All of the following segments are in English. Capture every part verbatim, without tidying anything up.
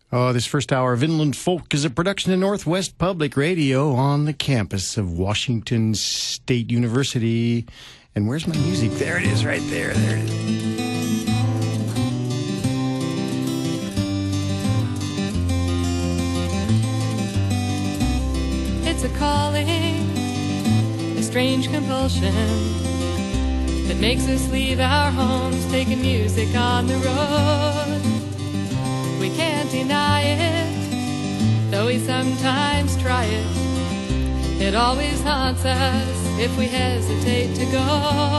Oh, this first hour of Inland Folk is a production of Northwest Public Radio on the campus of Washington State University. And where's my music? There it is, right there. There it is. It's a calling, a strange compulsion that makes us leave our homes, taking music on the road. We can't deny it, though we sometimes try it. It always haunts us if we hesitate to go.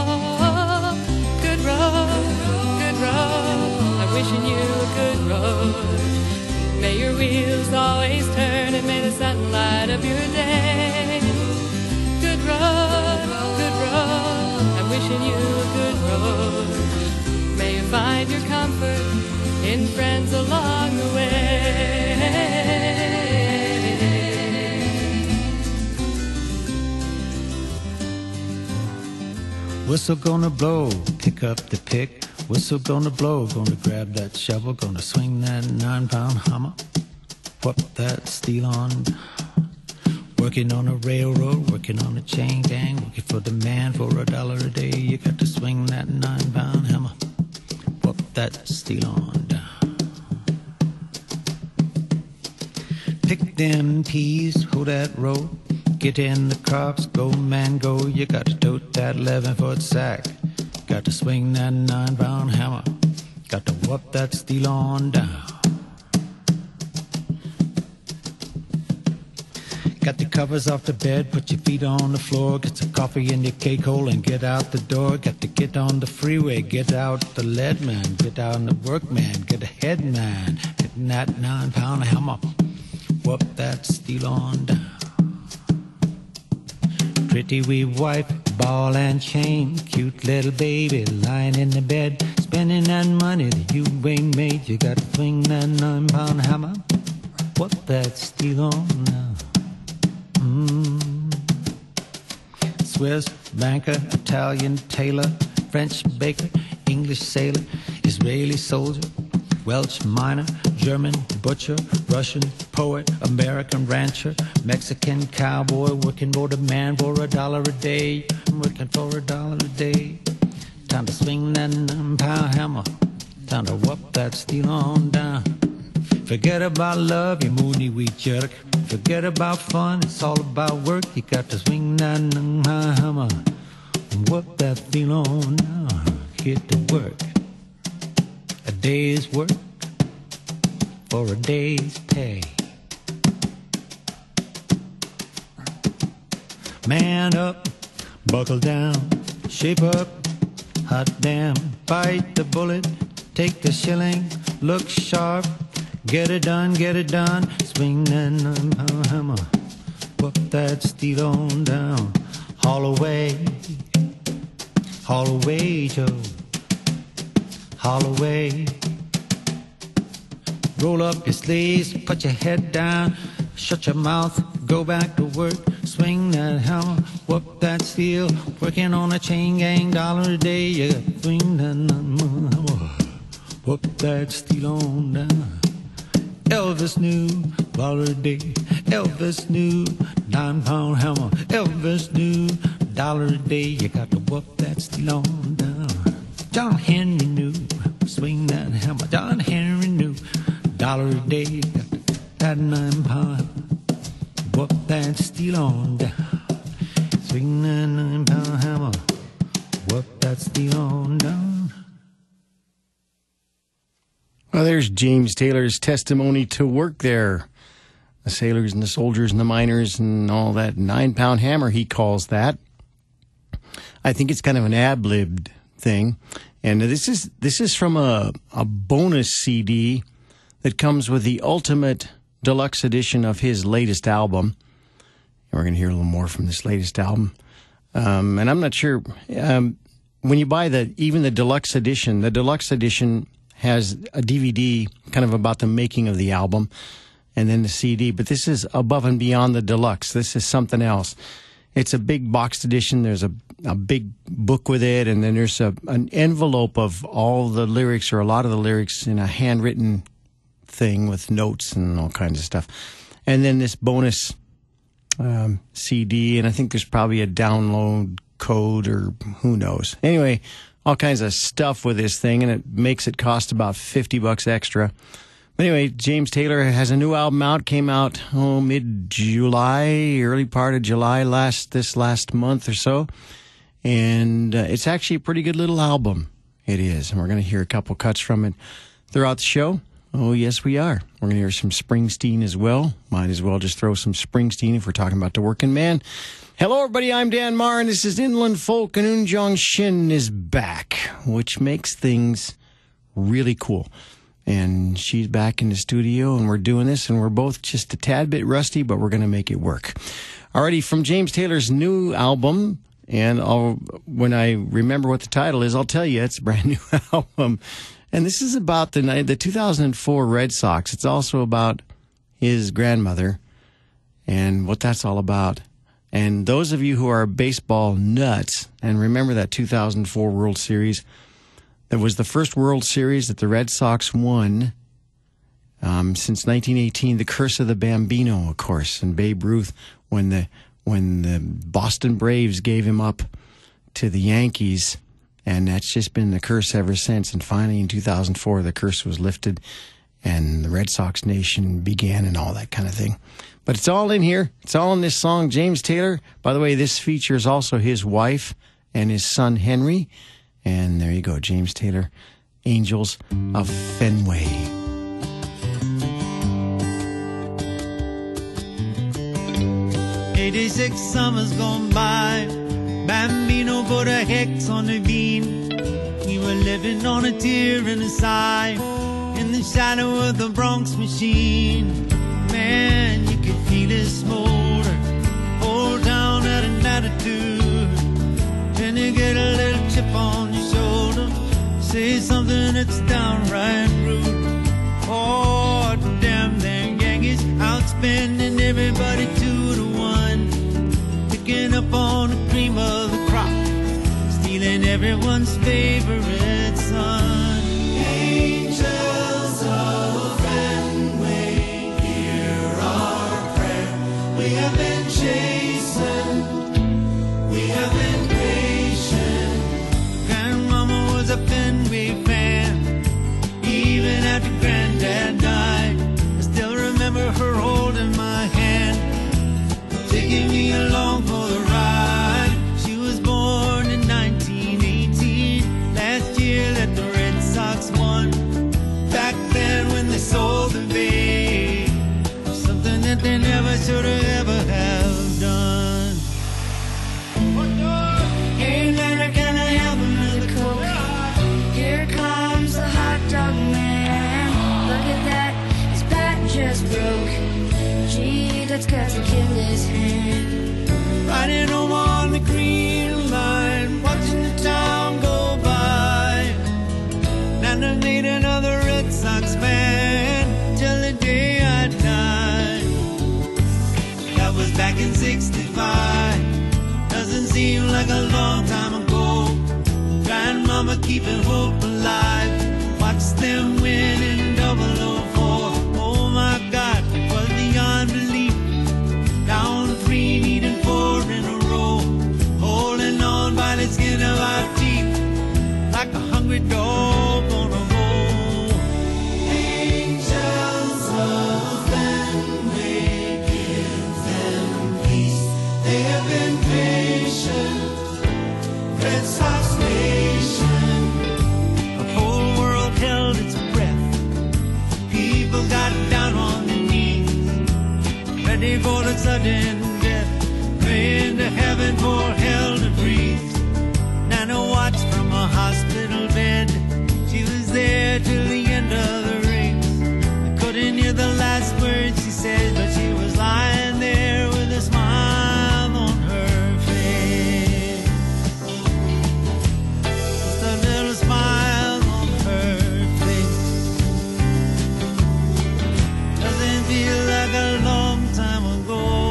Good road, good road, I'm wishing you a good road. May your wheels always turn and may the sun light up your day. Good road, good road, I'm wishing you a good road. May you find your comfort in friends along the way. Whistle gonna blow, pick up the pick. Whistle gonna blow, gonna grab that shovel, gonna swing that nine-pound hammer, whoop that steel on. Working on a railroad, working on a chain gang, working for the man for a dollar a day. You got to swing that nine-pound hammer, whoop that steel on down. Pick them peas, hoe that row, get in the crops, go man go. You got to tote that eleven-foot sack, got to swing that nine-pound hammer, got to whoop that steel on down. Got the covers off the bed, put your feet on the floor, get some coffee in your cake hole and get out the door. Got to get on the freeway, get out the lead man, get out the work man, get ahead man, hitting that nine-pound hammer, whoop that steel on down. Pretty wee wife, ball and chain, cute little baby lying in the bed, spending that money that you ain't made. You got to swing that nine-pound hammer, whoop that steel on now. Mm. Swiss banker, Italian tailor, French baker, English sailor, Israeli soldier, Welsh miner, German butcher, Russian poet, American rancher, Mexican cowboy, working for the man for a dollar a day, working for a dollar a day. Time to swing that nine-pound hammer, time to whoop that steel on down. Forget about love, you moody wee jerk. Forget about fun, it's all about work. You got to swing that nine-pound hammer, whoop that steel on down. Get to work. A day's work for a day's pay. Man up, buckle down, shape up, hot damn, bite the bullet, take the shilling, look sharp, get it done, get it done, swing that nine-pound hammer, whoop that steel on down, haul away, haul away, Joe. Haul away. Roll up your sleeves, put your head down, shut your mouth, go back to work, swing that hammer, whoop that steel, working on a chain gang, dollar a day, yeah, swing that hammer, whoop that steel on down. Elvis knew, dollar a day, Elvis knew, nine-pound hammer, Elvis knew, dollar a day, you got to whoop that steel on down. John Henry knew, swing that hammer. John Henry knew, dollar a day, got that nine-pound, whoop that steel on down. Swing that nine-pound hammer, whoop that steel on down. Well, there's James Taylor's testimony to work there. The sailors and the soldiers and the miners and all that. Nine-pound hammer, he calls that. I think it's kind of an ad-libbed thing. And this is this is from a, a bonus C D that comes with the ultimate deluxe edition of his latest album. And we're going to hear a little more from this latest album. Um, and I'm not sure, um, when you buy the even the deluxe edition, the deluxe edition has a D V D kind of about the making of the album and then the C D. But this is above and beyond the deluxe. This is something else. It's a big boxed edition. There's a, a big book with it, and then there's a, an envelope of all the lyrics or a lot of the lyrics in a handwritten thing with notes and all kinds of stuff. And then this bonus um, C D, and I think there's probably a download code or who knows. Anyway, all kinds of stuff with this thing, and it makes it cost about fifty bucks extra. But anyway, James Taylor has a new album out, came out oh, mid-July, early part of July, last this last month or so. And uh, it's actually a pretty good little album. It is. And we're going to hear a couple cuts from it throughout the show. Oh, yes, we are. We're going to hear some Springsteen as well. Might as well just throw some Springsteen if we're talking about the working man. Hello, everybody. I'm Dan Marr, and this is Inland Folk, and Eun Jong Shin is back, which makes things really cool. And she's back in the studio, and we're doing this, and we're both just a tad bit rusty, but we're going to make it work. Alrighty, from James Taylor's new album, and I'll, when I remember what the title is, I'll tell you it's a brand new album. And this is about the the two thousand four Red Sox. It's also about his grandmother and what that's all about. And those of you who are baseball nuts and remember that two thousand four World Series, that was the first World Series that the Red Sox won um, since nineteen eighteen. The Curse of the Bambino, of course, and Babe Ruth, when the when the Boston Braves gave him up to the Yankees, and that's just been the curse ever since. And finally, in two thousand four, the curse was lifted, and the Red Sox nation began, and all that kind of thing. But it's all in here. It's all in this song. James Taylor, by the way, this features also his wife and his son Henry. And there you go, James Taylor, Angels of Fenway. eighty-six summers gone by, Bambino put a hex on the beam. We were living on a tear and a sigh in the shadow of the Bronx machine. Man, you could feel it smolder, hold down at an attitude. Then you get a little chip on your shoulder, say something that's downright rude. Oh, damn them Yankees, outspending everybody two to one, picking up on the cream of the crop, stealing everyone's favorite son. Angels of Fenway, hear our prayer. We have been chastened, we have been patient. Grandmama was a Fenway fan, even after Granddad died. I still remember her holding my hand, taking me along for the ride. She was born in nineteen eighteen, last year that the Red Sox won. Back then when they sold the Bay, something that they never should have ever have done. Hey man, can I help him with the coke? Here comes the hot dog man. Look at that, his back just broke. Gee, that's got to kill his hand. Riding home on the green line, watching the town go by. Nana made another Red Sox fan till the day I died. That was back in sixty-five. Doesn't seem like a long time ago. Grandmama keeping hope alive. Watch them win in double oh four. Oh my God, it was beyond belief. Down three, needing four in a row, holding on by the skin of our teeth, like a hungry dog on a roll. Angels of Fenway, give them peace. They have been patient. Red Sox Nation. The whole world held its breath. People got down on their knees, ready for the sudden death, praying to heaven for hell to freeze. Nana watched from a hospital bed. She was there till the end of the race. I couldn't hear the last words she said, but she was lying there with a smile on her face. Just a little smile on her face. Doesn't feel like a long time ago.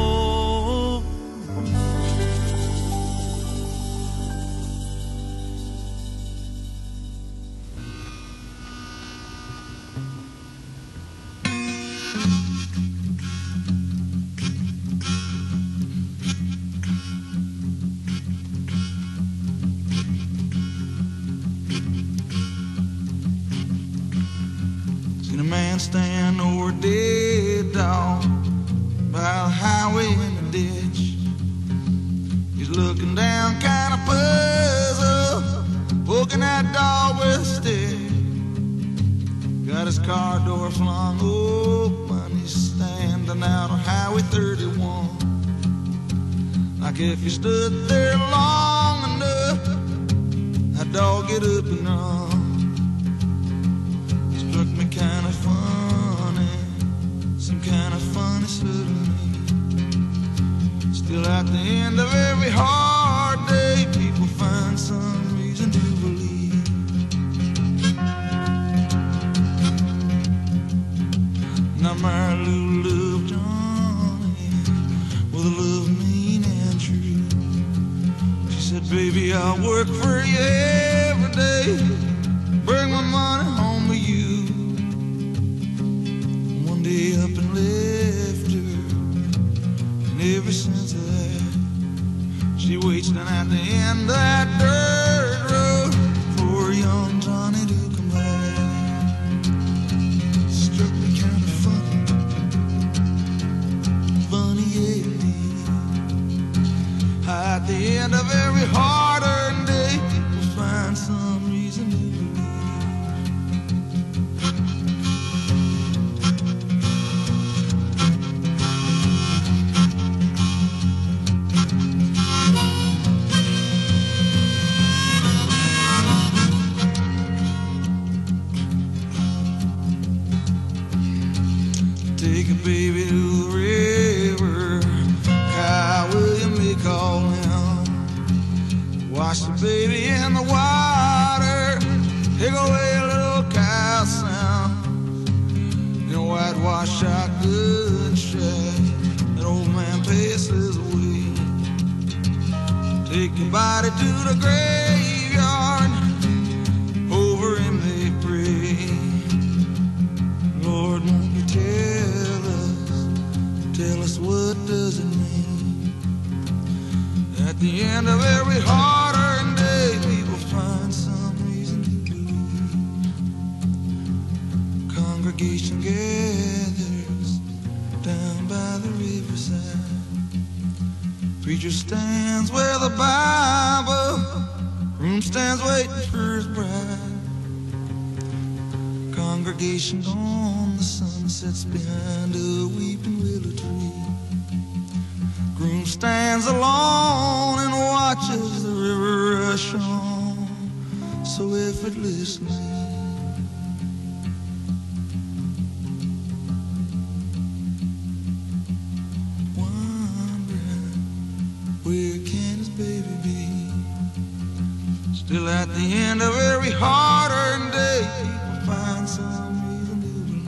stand over a dead dog by the highway in the ditch. He's looking down, kind of puzzled, poking that dog with a stick. Got his car door flung open, he's standing out on Highway thirty-one. Like if he stood there long enough, that dog get up and run. Struck me kind of funny, some kind of funny suddenly. Still at the end of every hard day, people find some reason to believe. Now my little love Johnny, with a love mean and true. She said, baby, I'll work for you every day, bring my money home to you. One day up and left her, and ever since that, she waits down at the end of that dirt road for young Johnny to come back. Struck me kind of funny, funny, yeah. At the end of every hard-earned day, we'll find some reason to take a baby to the river, Kyle William they call him. Wash the baby in the water, take away a little cow sound. In a whitewash shotgun shack, that old man passes away. Take your body to the graveyard, over him they pray. Lord, won't you tell us, tell us what does it mean? At the end of every hard-earned day, we will find some reason to believe. Congregation gathers down by the riverside. Preacher stands where the Bible, room stands waiting for his bride. Congregation on the sun sits behind a weeping willow tree. Groom stands alone and watches the river rush on so effortlessly. Wondering, where can his baby be? Still at the end of every hard-earned day, people find some reason to believe.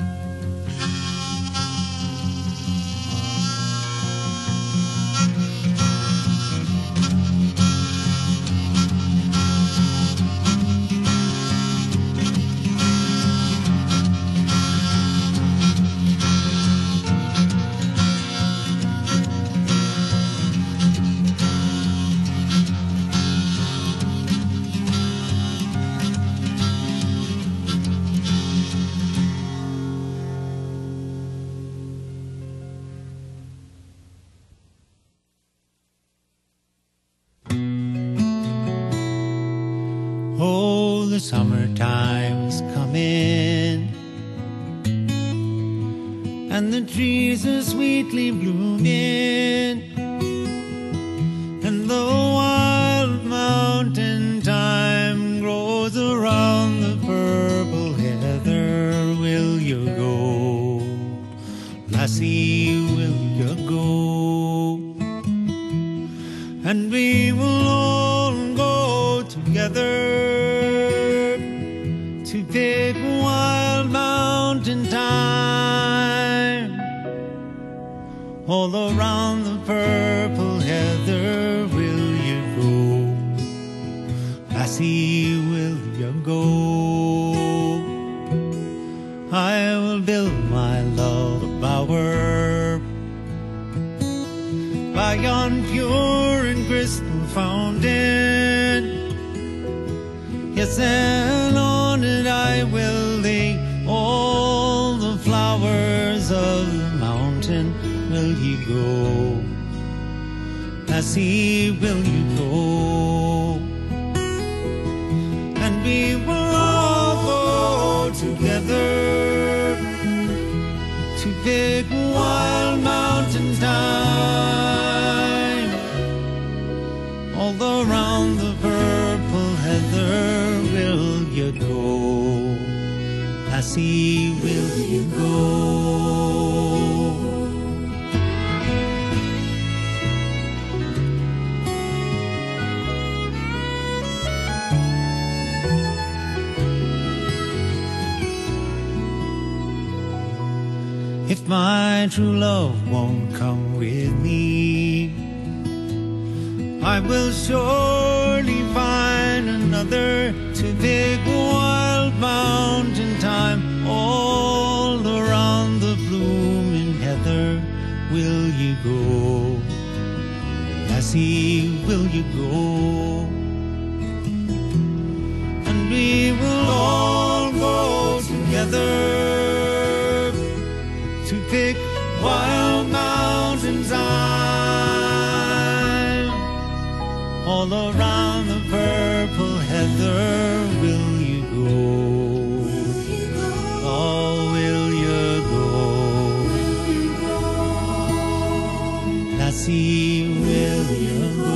Oh, the summertime's coming, and the trees are sweetly blooming, and the wild mountain thyme grows around the purple heather. Will you go, lassie, will you go? And we will all go together to pick wild mountain thyme. All around the purple heather, will you go, lassie, will you go? I will build my love a bower by yon pure and crystal fountain. Yes, and on it I will lay all mountain will ye go? Lassie, will you go? And we will all go together to big wild mountain time. All around the purple heather will you go? Lassie, will you go? If my true love won't come with me, I will surely find another to big wild mountain time. All around the blooming heather will you go? Lassie, will you go? And we will all go together to pick wild mountain time. All around the purple heather will you go? Oh, will you go? Lassie, will you go?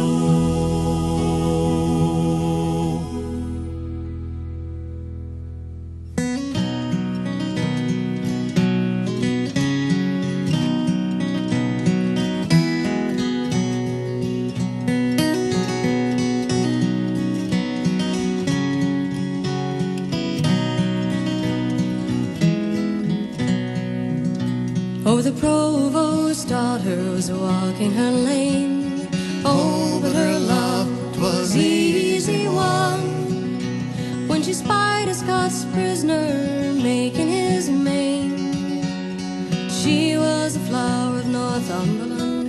Oh, the provost's daughter was walking her lane. Oh, but her love 'twas easy won when she spied a Scots prisoner making his mane. She was a flower of Northumberland.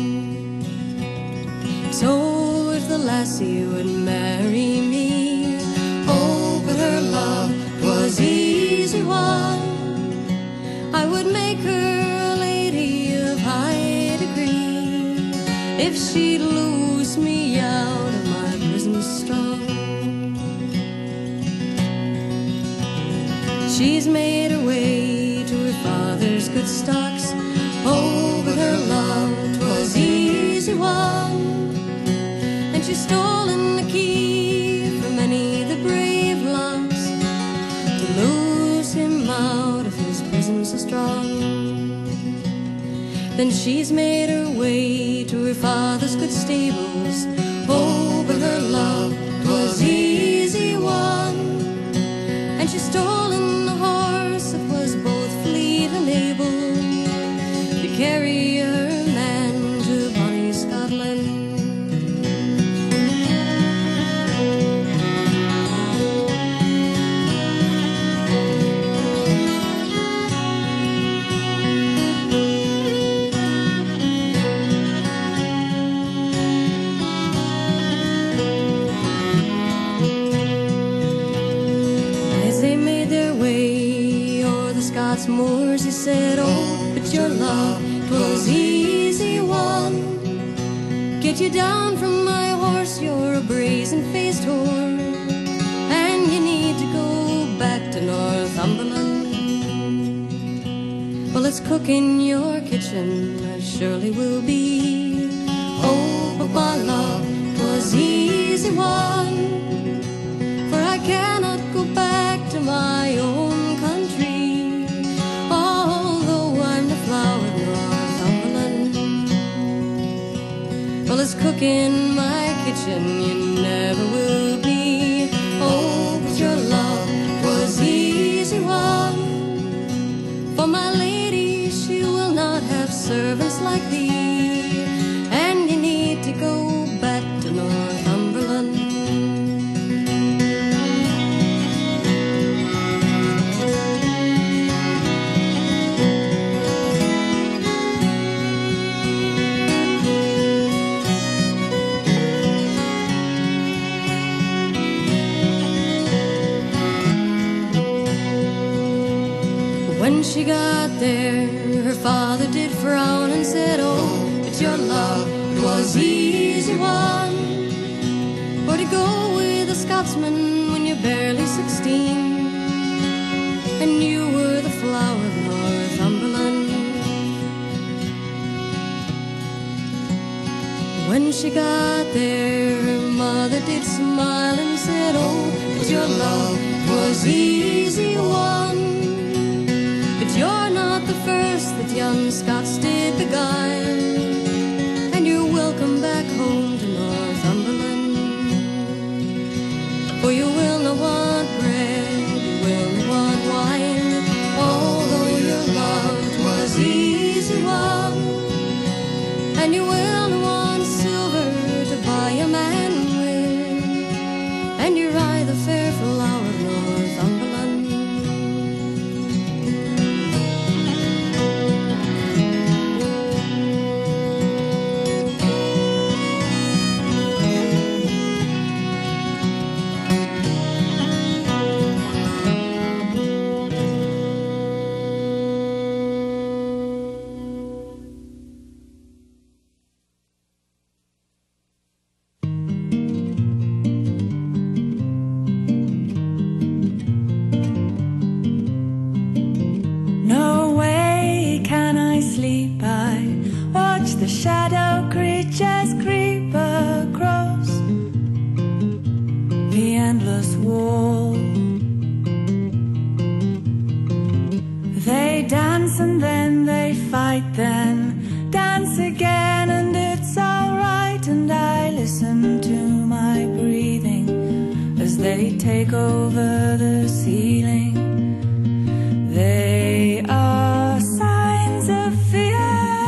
So if the lassie would marry me, oh, but her love 'twas easy won, I would make her a lady of high degree if she'd loose me out of my prison strong. She's made her way to her father's good stocks. Oh, but her love 'twas easy won, and she's stolen the key from many the brave lots to loose him out of his prison so strong. Then she's made her way to her father's good stables. Oh, but her love 'twas easy won, and she's stolen the horse that was both fleet and able to carry her man to bonny Scotland. Moors, he said, oh, but your love 'twas easy won. Get you down from my horse, you're a brazen-faced whore, and you need to go back to Northumberland. Well, let's cook in your kitchen, I surely will be. Oh, but my love 'twas easy won, for I cannot go back to my own country. Well, as cook in my kitchen you never will be. Oh, but your love 'twas easy won, for my lady, she will not have servants like thee, and you need to go back to Northumberland. When she got got there, her father did frown and said, oh, but your love was easy one. Or to go with a Scotsman when you're barely sixteen, and you were the flower of Northumberland. When she got there, her mother did smile and said, oh, but your love was easy one. But you're not the first that young Scots did beguile, and you're welcome back home to Northumberland. For you will not want bread, you will not want wine, although your love was easy one. And you will not want silver to buy a man with, and you're I the fair flower of Northumberland. The shadow creatures creep across the endless wall. They dance and then they fight, then dance again, and it's alright. And I listen to my breathing as they take over the ceiling. They are signs of fear.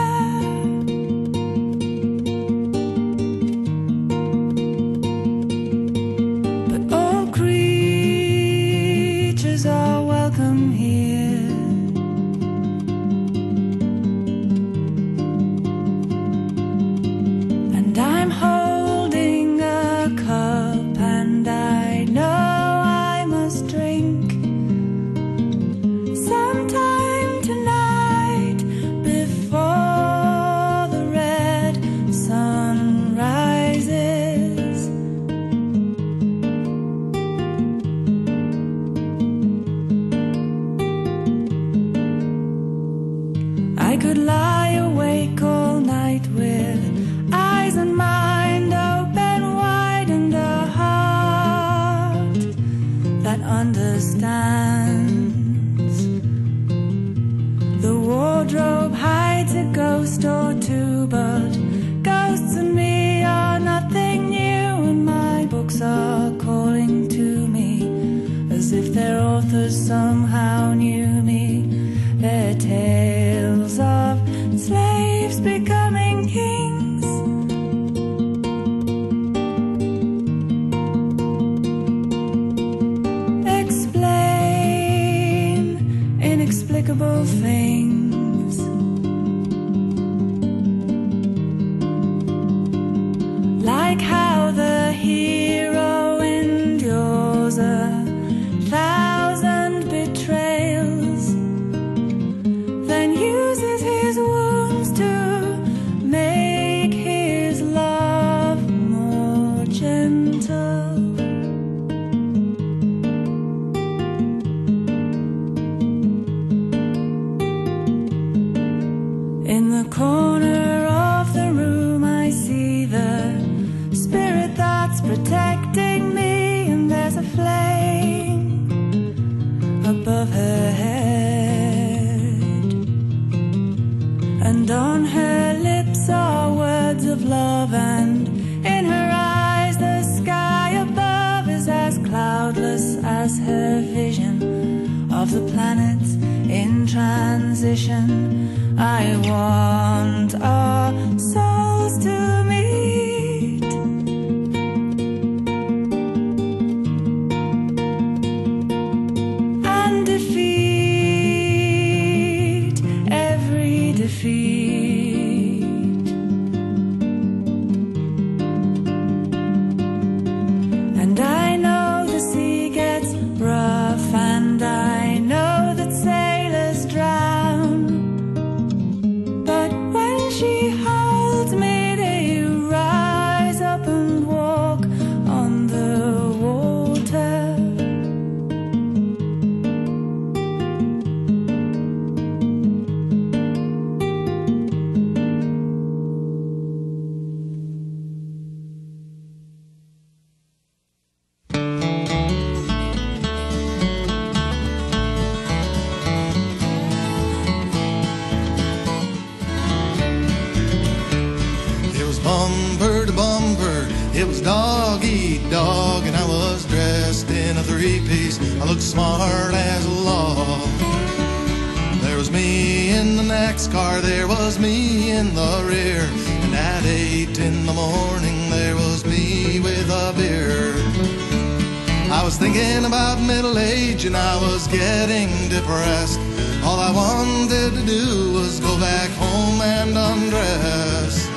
Somehow knew me. Their tales of slaves becoming kings. Explain inexplicable things. Like how the hero endures a thousand betrayals, then uses his wounds to make his love more gentle. In the corner of the room I see the spirit that's protecting me, and there's a flame above her head, and on her lips are words of love, and in her eyes the sky above is as cloudless as her vision of the planets in transition. I want our souls to meet, and defeat every defeat. And I know the sea gets rough, and I know that sailors drown, bumper to bumper. It was dog eat dog, and I was dressed in a three-piece. I looked smart as a log. There was me in the next car, there was me in the rear, and at eight in the morning there was me with a beer. I was thinking about middle age and I was getting depressed. All I wanted to do was go back home and undress.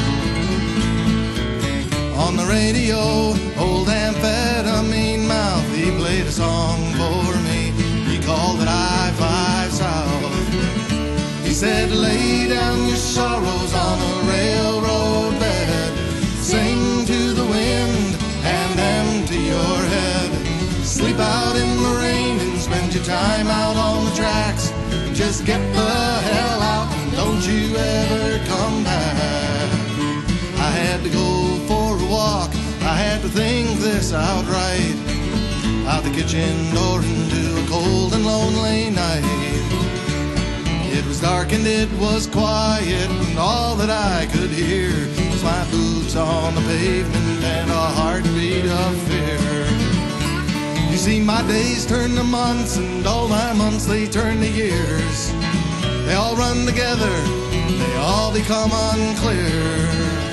On the radio, old amphetamine mouth, he played a song for me. He called it I five South. He said, lay down your sorrows on a railroad bed, sing to the wind and empty your head. Sleep out in the rain and spend your time out on the tracks. Just get the hell out and don't you ever come back. I had to go for a walk, I had to think this out right. Out the kitchen door into a cold and lonely night. It was dark and it was quiet, and all that I could hear was my boots on the pavement and a heartbeat of fear. You see, my days turn to months, and all my months they turn to years. They all run together, they all become unclear.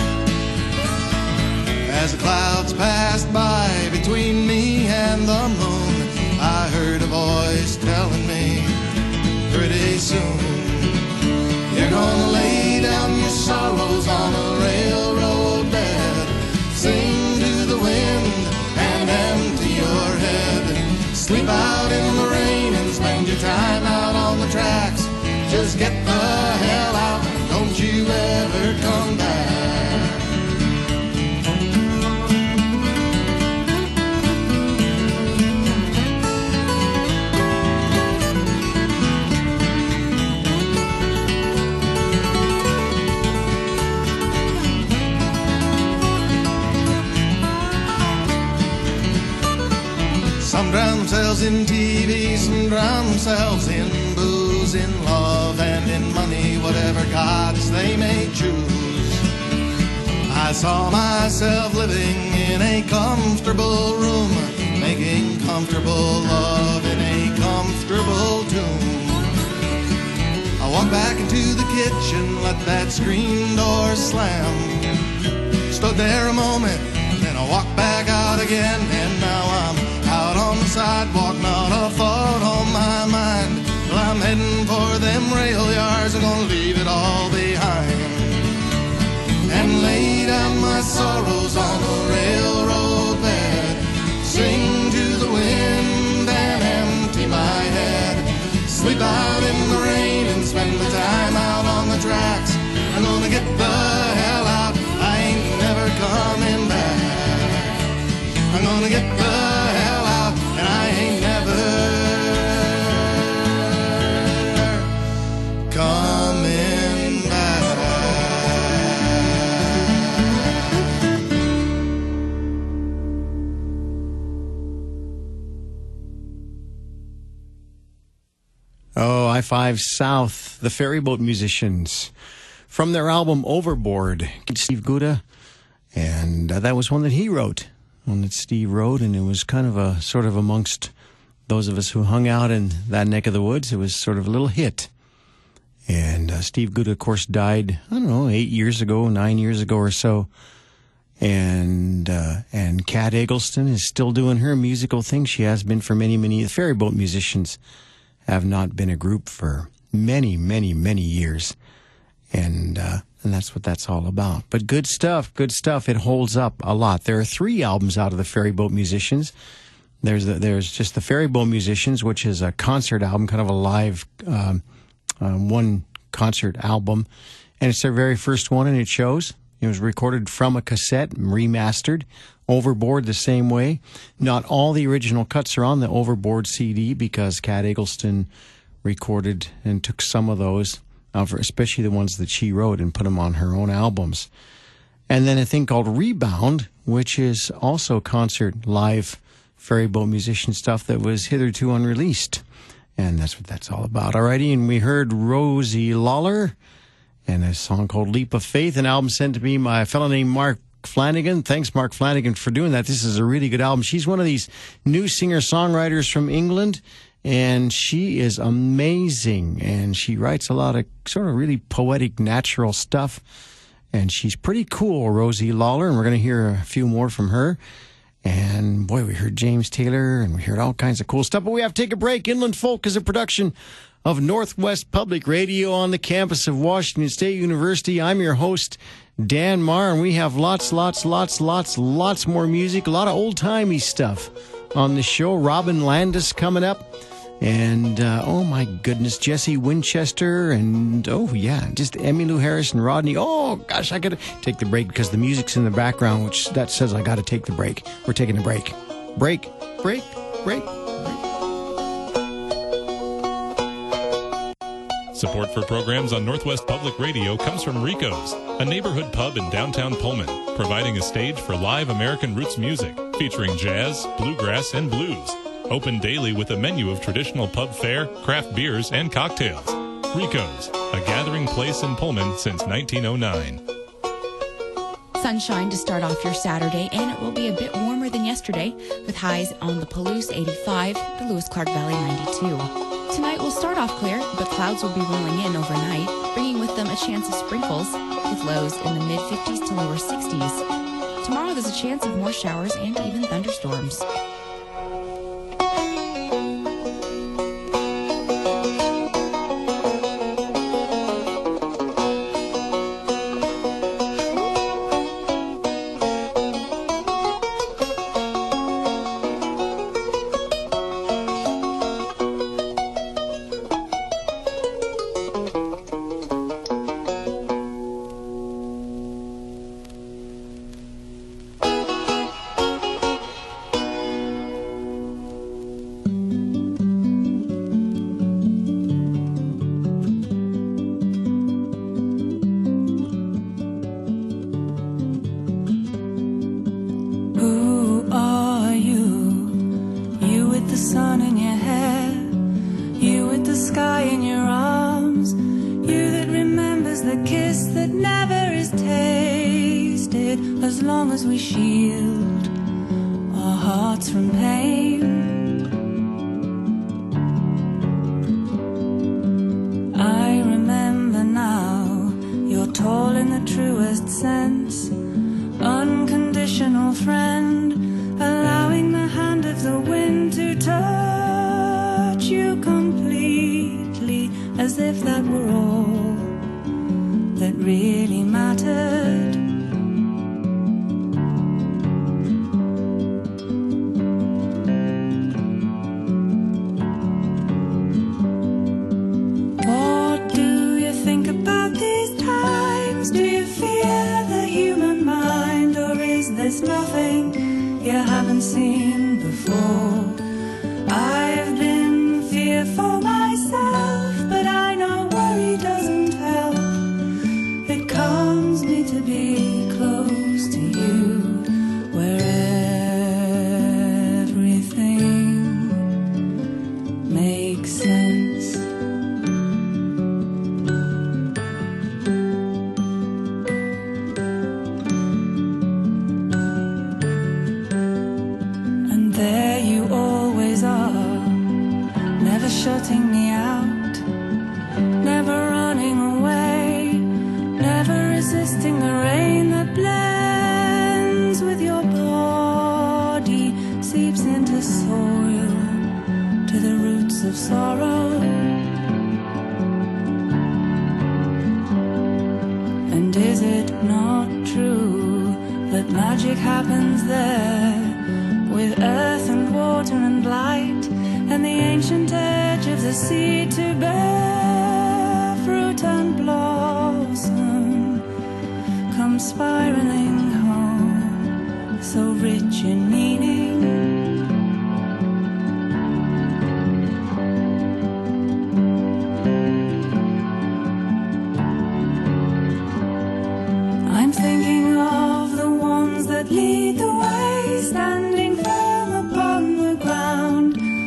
As the clouds passed by between me and the moon, I heard a voice telling me, pretty soon you're gonna lay down your sorrows on a railroad bed, sing to the wind and empty your head. Sleep out in the rain and spend your time out on the tracks. Just get the hell out, don't you ever come back. Some drown themselves in T V, some drown themselves in booze, in love and in money, whatever gods they may choose. I saw myself living in a comfortable room, making comfortable love in a comfortable tune. I walked back into the kitchen, let that screen door slam. Stood there a moment, then I walked back out again, and now I'm out on the sidewalk, not a thought on my mind. Well, I'm heading for them rail yards, I'm gonna leave it all behind and lay down my sorrows on a railroad bed, sing to the wind and empty my head. Sleep out in the rain and spend the time out on the tracks. I'm gonna get the hell out, I ain't never coming back. I'm gonna get the hell out, and I ain't never coming back. Oh, I five South, the Ferryboat Musicians, from their album Overboard. Steve Guda, and uh, that was one that he wrote. One that Steve wrote, and it was kind of a sort of amongst those of us who hung out in that neck of the woods, it was sort of a little hit. And uh, Steve Guda, of course, died, I don't know, eight years ago, nine years ago or so. And uh, and Kat Eggleston is still doing her musical thing. She has been for many, many. The Ferryboat Musicians have not been a group for many, many, many years. And uh, and that's what that's all about. But good stuff, good stuff. It holds up a lot. There are three albums out of the Ferryboat Musicians. There's the, there's just the Ferryboat Musicians, which is a concert album, kind of a live um, um, one concert album. And it's their very first one, and it shows. It was recorded from a cassette, remastered. Overboard the same way. Not all the original cuts are on the Overboard C D because Kat Eggleston recorded and took some of those, uh, for especially the ones that she wrote, and put them on her own albums. And then a thing called Rebound, which is also concert live Ferryboat Musician stuff that was hitherto unreleased. And that's what that's all about. Alrighty, and we heard Rosie Lawler and a song called Leap of Faith, an album sent to me by a fellow named Mark Flanagan. Thanks, Mark Flanagan, for doing that. This is a really good album. She's one of these new singer-songwriters from England, and she is amazing, and she writes a lot of sort of really poetic, natural stuff, and she's pretty cool, Rosie Lawler, and we're going to hear a few more from her. And boy, we heard James Taylor, and we heard all kinds of cool stuff, but we have to take a break. Inland Folk is a production of Northwest Public Radio on the campus of Washington State University. I'm your host, Dan Marr, and we have lots, lots, lots, lots, lots more music, a lot of old-timey stuff on the show. Robin Landis coming up, and uh, oh my goodness, Jesse Winchester, and oh yeah, just Emmylou Harris and Rodney. Oh gosh, I gotta take the break because the music's in the background, which that says I gotta take the break. We're taking a break. Break, break, break. Support for programs on Northwest Public Radio comes from Rico's, a neighborhood pub in downtown Pullman, providing a stage for live American roots music, featuring jazz, bluegrass, and blues. Open daily with a menu of traditional pub fare, craft beers, and cocktails. Rico's, a gathering place in Pullman since nineteen oh nine. Sunshine to start off your Saturday, and it will be a bit warmer than yesterday, with highs on the Palouse eighty-five, the Lewis-Clark Valley ninety-two. Tonight will start off clear, but clouds will be rolling in overnight, bringing with them a chance of sprinkles, with lows in the mid-fifties to lower sixties. Tomorrow there's a chance of more showers and even thunderstorms.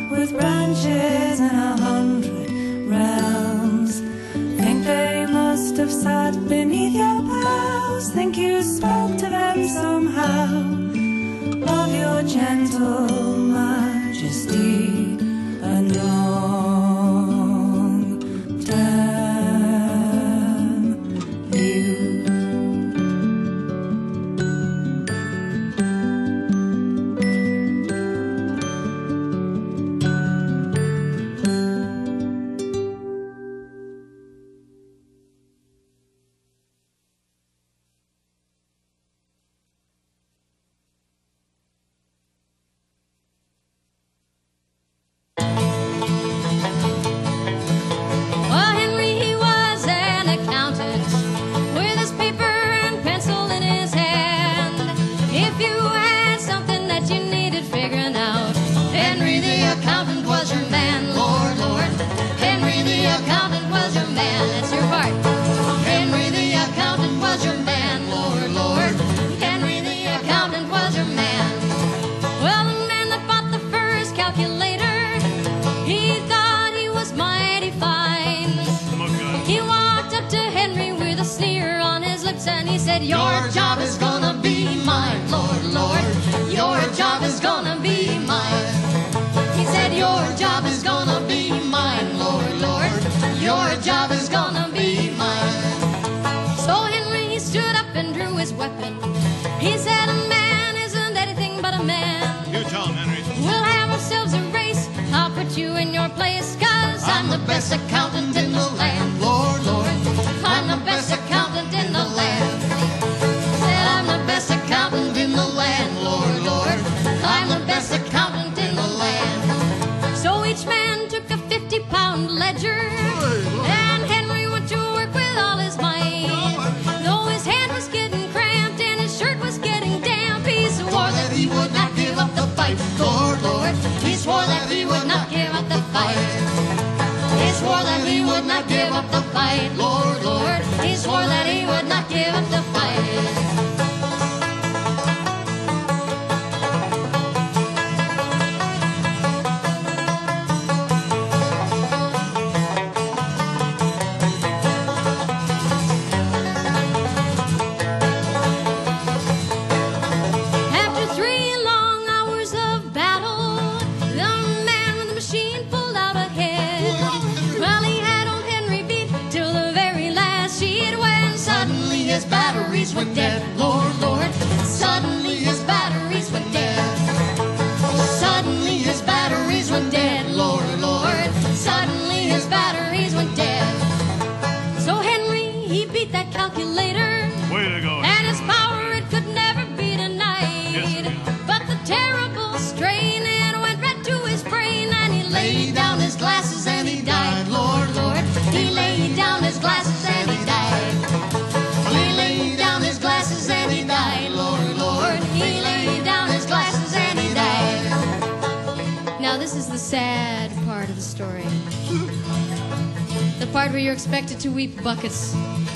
Branches in a hundred realms, think they must must have sat beneath your boughs. Think you spoke to them somehow of your gentle majesty and long-term view. Your job is gonna be mine, Lord, Lord. Your job is gonna be mine. He said, your job is gonna be mine, Lord, Lord. Your job is gonna be mine. So Henry stood up and drew his weapon. He said, a man isn't anything but a man. You tell him, Henry. We'll have ourselves a race. I'll put you in your place, cause I'm the best accountant in the land, Lord, Lord. I'm the best accountant in the land. Accountant in the land, Lord, Lord. I'm the best accountant in the land. So each man took a fifty-pound ledger, and Henry went to work with all his might. Though his hand was getting cramped and his shirt was getting damp, he swore that he would not give up the fight, Lord, Lord. He swore that he would not give up the fight. He swore that he would not give up the fight, Lord, Lord. He swore that he would not give up the fight. Went dead, Lord, Lord. Suddenly his batteries went dead. Suddenly his batteries went dead, Lord, Lord. Suddenly his batteries went dead. So Henry, he beat that calculator. Way to go. And his power, it could never be denied. Yes, but the terrible strain, it went right to his brain. And he laid down his glasses and he died, Lord, Lord. He laid down his glasses and he died. And he died, Lord, Lord. He laid down his glasses and he died. Now this is the sad part of the story. The part where you're expected to weep buckets.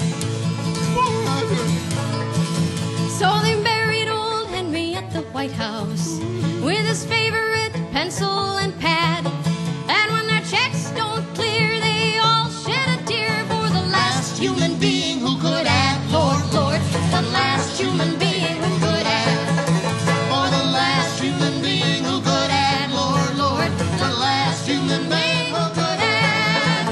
So they buried old Henry at the White House with his favorite pencil and pad. And when their checks don't clear, they all shed a tear for the last human being who could add, Lord, Lord. The last human being who could add. For the last human being who could add, Lord, Lord. The last human being who could add.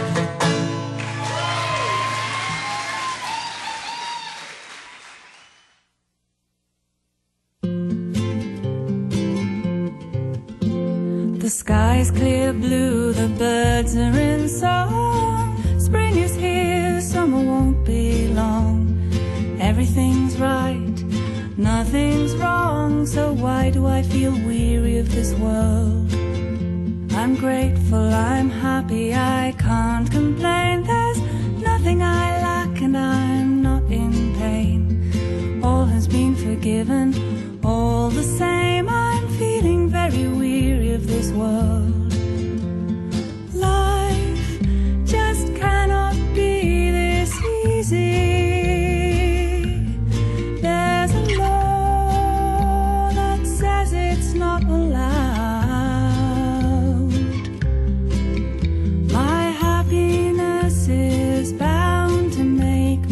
The sky's clear blue, the birds are in song. Spring is here, summer won't be long. Everything's right, nothing's wrong. So why do I feel weary of this world? I'm grateful, I'm happy, I can't complain. There's nothing I lack and I'm not in pain. All has been forgiven, all the same. I'm feeling very weary of this world. Life just cannot be this easy. It's not allowed. My happiness is bound to make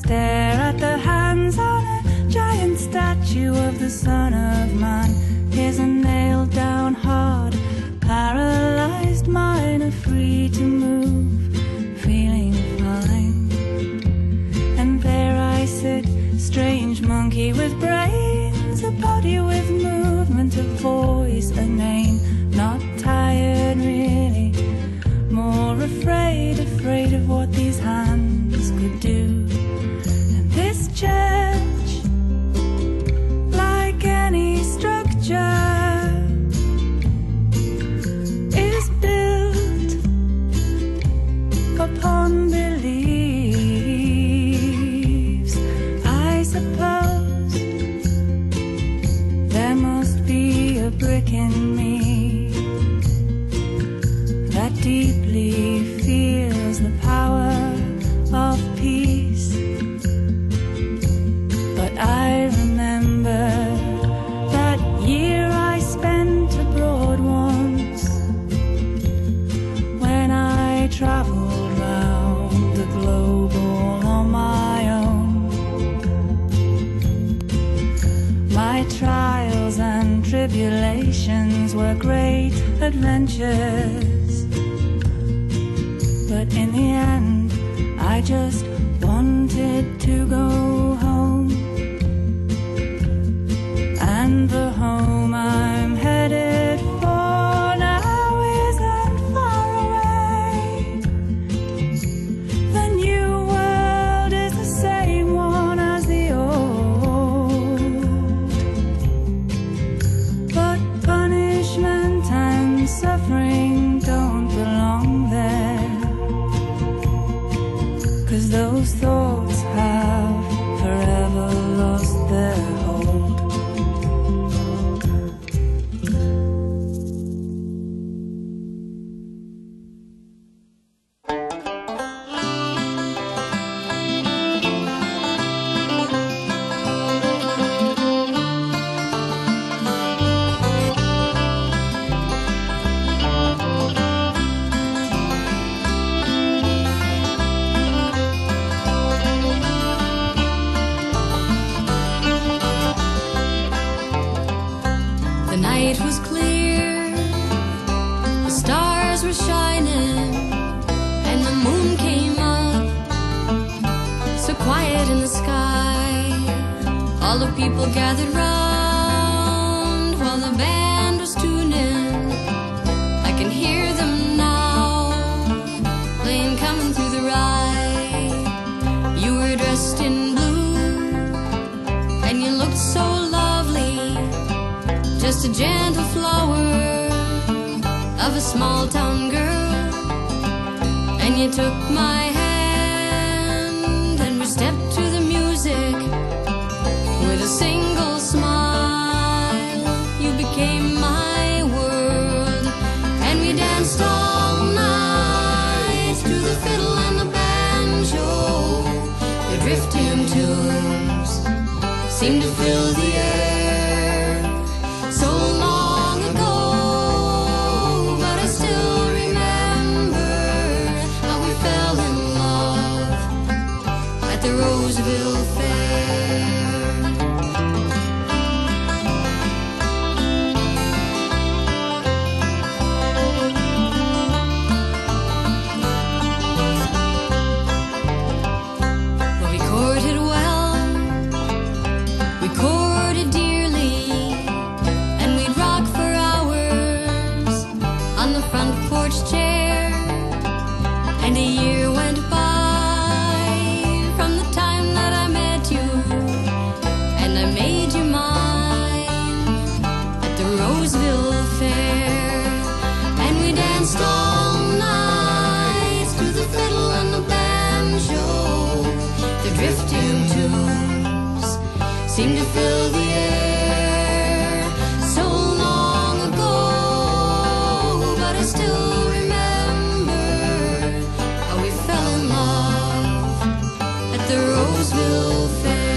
stare at the hands on a giant statue of the Son of Man. Here's a nailed down heart, paralyzed mind, are free to move, feeling fine. And there I sit, strange monkey with brains, a body with movement, a voice, a name. Not tired really, more afraid, afraid of what these hands could do. And this church, like any structure, is built upon beliefs. I suppose there must be a brick in me that deeply feels the power of peace. But I remember that year I spent abroad once, when I traveled round the globe all on my own. My trials and tribulations were great adventures, but in the end I just wanted to go home. And the home I'm headed for now isn't far away. The new world is the same one as the old, but punishment and suffering don't belong there, 'cause those thoughts have forever lost their hold. The night was clear, the stars were shining, and the moon came up, so quiet in the sky. All the people gathered round while the band was tuning. I can hear them now, playing Coming Through the Rye. You were dressed in blue, and you looked so lovely, just a gentle flower of a small town girl. And you took my hand, and we stepped to the music with a single smile. You became my world, and we danced all night to the fiddle and the banjo. The drifting tunes seemed to fill the air, so long ago, but I still remember how we fell in love at the Roseville Fair. Well, we courted well, we courted dearly, and we'd rock for hours on the front porch chair. And a year went by from the time that I met you, and I made you mine at the Roseville Fair. And we danced all night to the fiddle and the banjo. The drifting tunes seemed to fill the air, so long ago, but I still remember how we fell in love at the Roseville Fair.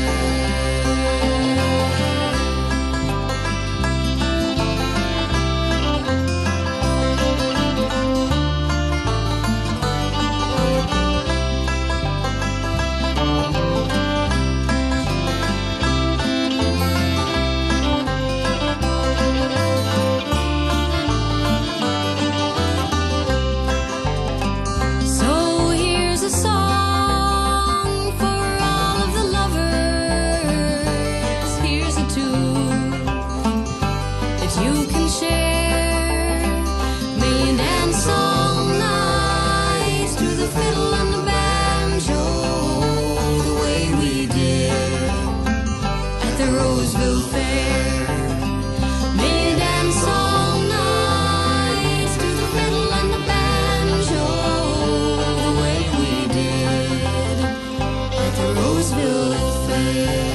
Roseville Fair. May you dance all night to the fiddle and the banjo, the way we did at the Roseville Fair.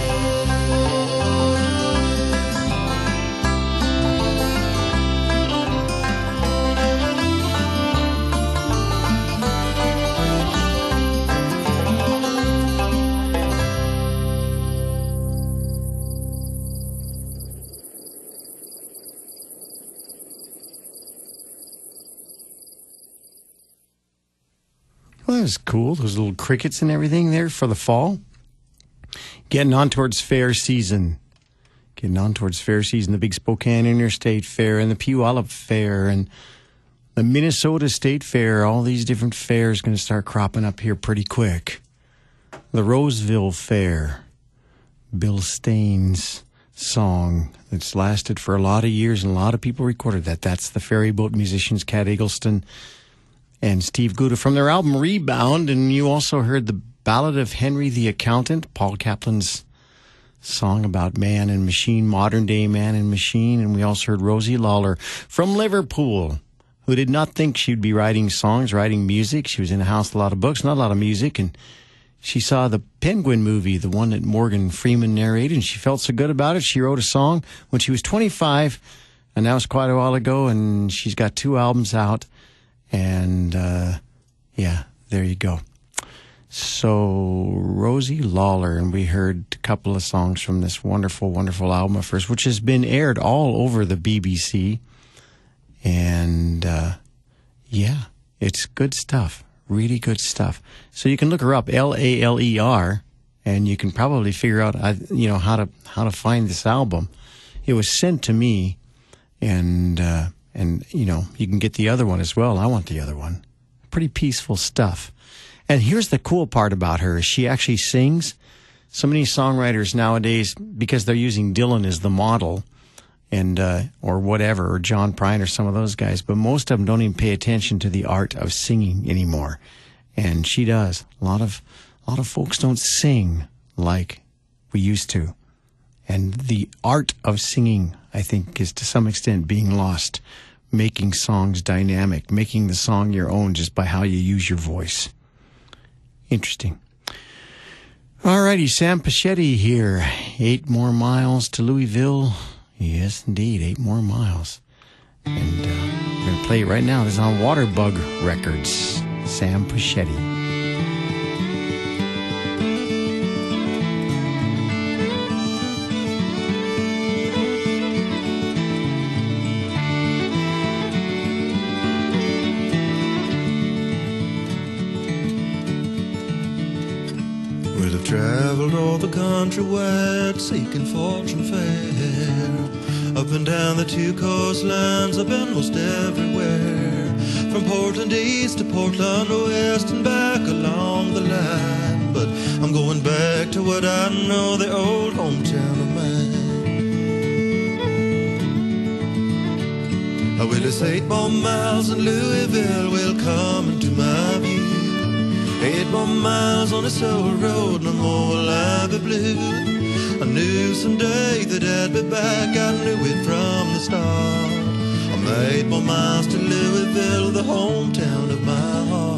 Well, that was cool. Those little crickets and everything there for the fall. Getting on towards fair season. Getting on towards fair season. The big Spokane Interstate Fair and the Puyallup Fair and the Minnesota State Fair. All these different fairs going to start cropping up here pretty quick. The Roseville Fair. Bill Staines' song that's lasted for a lot of years and a lot of people recorded that. That's the Ferry Boat Musicians, Cat Eggleston and Steve Gouda from their album Rebound. And you also heard the Ballad of Henry the Accountant, Paul Kaplan's song about man and machine, modern day man and machine. And we also heard Rosie Lawler from Liverpool, who did not think she'd be writing songs, writing music. She was in a house with a lot of books, not a lot of music. And she saw the Penguin movie, the one that Morgan Freeman narrated, and she felt so good about it. She wrote a song when she was twenty-five, and that was quite a while ago, and she's got two albums out. And, uh, yeah, there you go. So, Rosie Lawler, and we heard a couple of songs from this wonderful, wonderful album of hers, which has been aired all over the B B C. And, uh, yeah, it's good stuff. Really good stuff. So you can look her up, L A L E R, and you can probably figure out, you know, how to, how to find this album. It was sent to me, and, uh, And, you know, you can get the other one as well. I want the other one. Pretty peaceful stuff. And here's the cool part about her. She actually sings. So many songwriters nowadays, because they're using Dylan as the model, and uh, or whatever, or John Prine or some of those guys, but most of them don't even pay attention to the art of singing anymore. And she does. A lot of, a lot of folks don't sing like we used to. And the art of singing, I think, is to some extent being lost. Making songs dynamic, making the song your own just by how you use your voice. Interesting. All righty, Sam Pachetti here. Eight more miles to Louisville. Yes, indeed, eight more miles. And uh, we're going to play it right now. This is on Waterbug Records. Sam Pachetti. Traveled all the country wide, seeking fortune fair. Up and down the two coastlines, I've been most everywhere. From Portland east to Portland west and back along the line. But I'm going back to what I know, the old hometown of mine. I will it's eight more miles and Louisville will come into my view. Eight more miles on this old road, no more will I be blue. I knew someday that I'd be back, I knew it from the start. I'm eight more miles to Louisville, the hometown of my heart.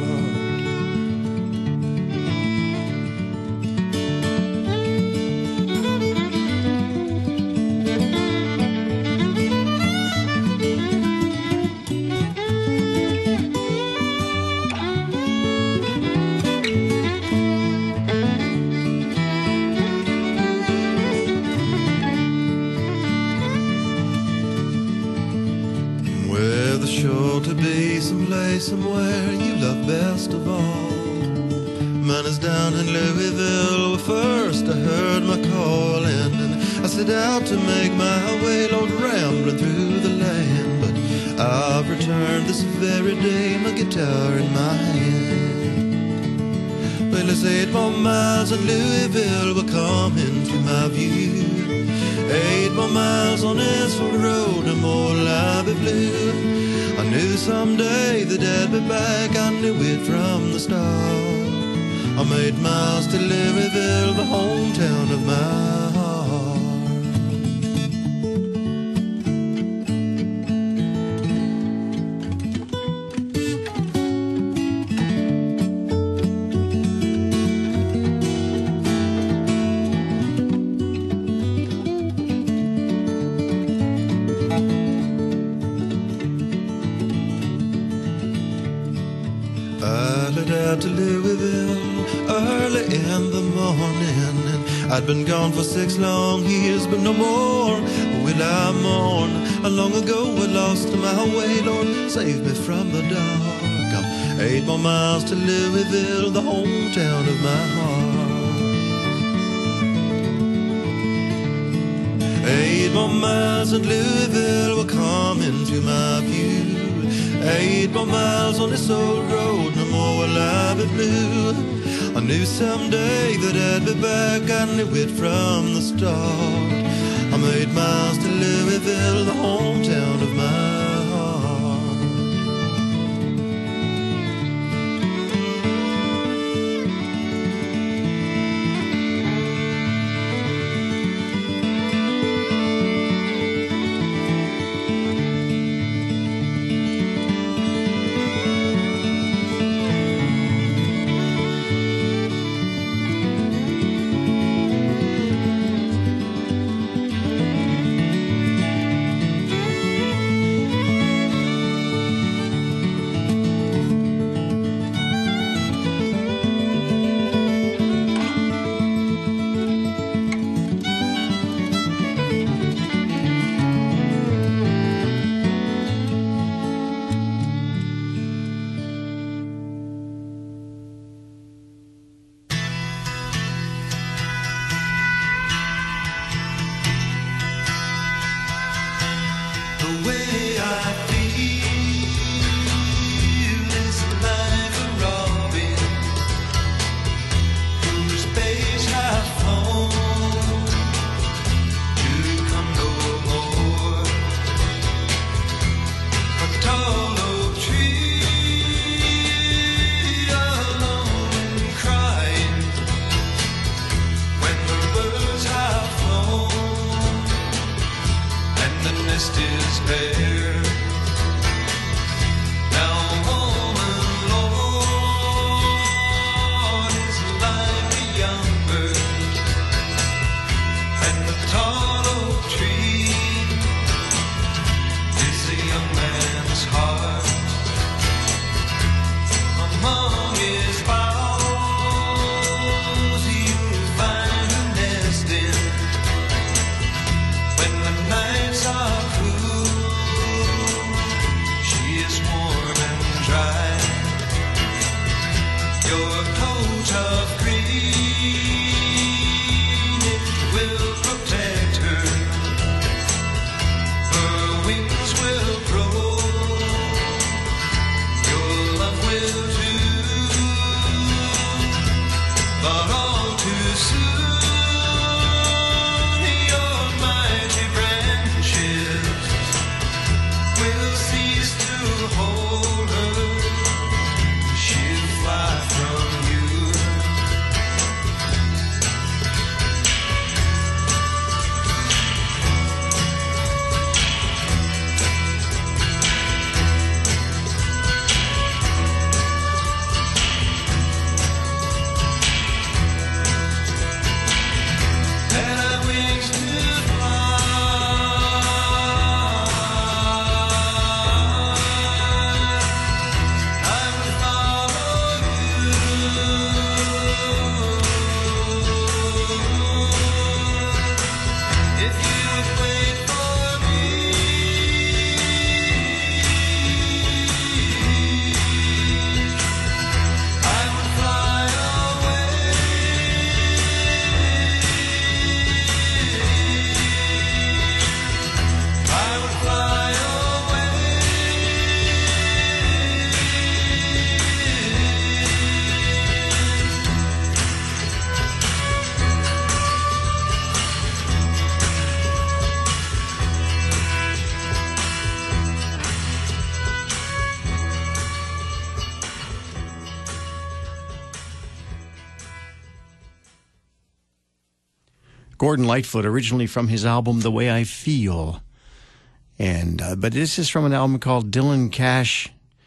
Somewhere you love best of all. Mine is down in Louisville, where first I heard my calling, and I set out to make my way, Lord, rambling through the land. But I've returned this very day, my guitar in my hand. Well, it's eight more miles and Louisville will come into my view. Eight more miles on this road, no more will I be blue. I knew someday that I'd be back, I knew it from the start. I'm eight miles to Louisville, the hometown of my heart. to Louisville early in the morning, and I'd been gone for six long years, but no more will I mourn. Long ago I lost my way, Lord, save me from the dark. Eight more miles to Louisville, the hometown of my heart. Eight more miles and Louisville will come into my view. Eight more miles on this old road, no more will I be blue. I knew someday that I'd be back, I knew it from the start. I'm eight miles to Louisville, the hometown of my heart. Gordon Lightfoot, originally from his album The Way I Feel. And uh, but this is from an album called Dylan Cash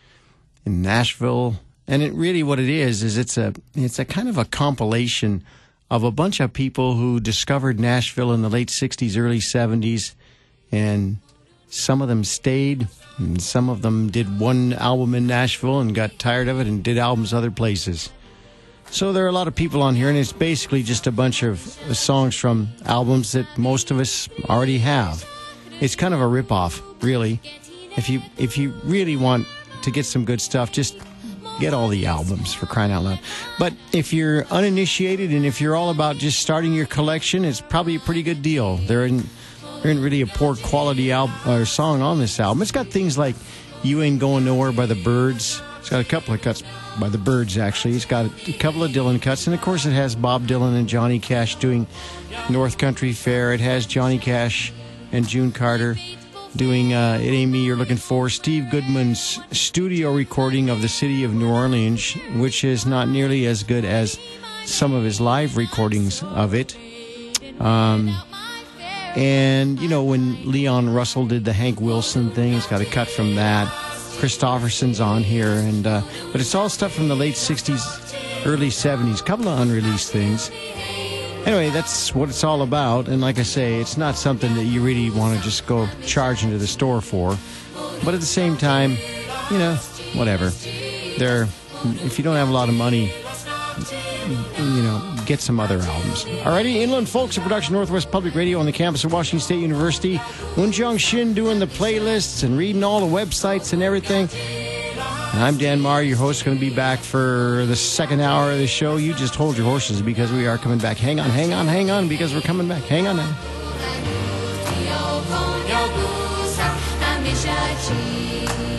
in Nashville. And it really what it is is it's a it's a kind of a compilation of a bunch of people who discovered Nashville in the late sixties, early seventies, and Some of them stayed, and some of them did one album in Nashville and got tired of it and did albums other places. So there are a lot of people on here, and it's basically just a bunch of songs from albums that most of us already have. It's kind of a rip-off, really. If you if you really want to get some good stuff, just get all the albums, for crying out loud. But if you're uninitiated and if you're all about just starting your collection, it's probably a pretty good deal. There isn't, there isn't really a poor quality album or song on this album. It's got things like You Ain't Going Nowhere by the Byrds. It's got a couple of cuts by the Byrds, actually. It's got a couple of Dylan cuts. And, of course, it has Bob Dylan and Johnny Cash doing North Country Fair. It has Johnny Cash and June Carter doing uh, It Ain't Me You're Looking For. Steve Goodman's studio recording of the city of New Orleans, which is not nearly as good as some of his live recordings of it. Um, and, you know, when Leon Russell did the Hank Wilson thing, it's got a cut from that. Christofferson's on here, and uh, but it's all stuff from the late sixties, early seventies, a couple of unreleased things. Anyway, that's what it's all about, and like I say, it's not something that you really want to just go charge into the store for, but at the same time, you know, whatever. There, if you don't have a lot of money, you know, get some other albums. Alrighty, Inland Folks, a production Northwest Public Radio on the campus of Washington State University. Woonjung Shin doing the playlists and reading all the websites and everything. And I'm Dan Marr, your host, going to be back for the second hour of the show. You just hold your horses because we are coming back. Hang on, hang on, hang on, because we're coming back. Hang on now.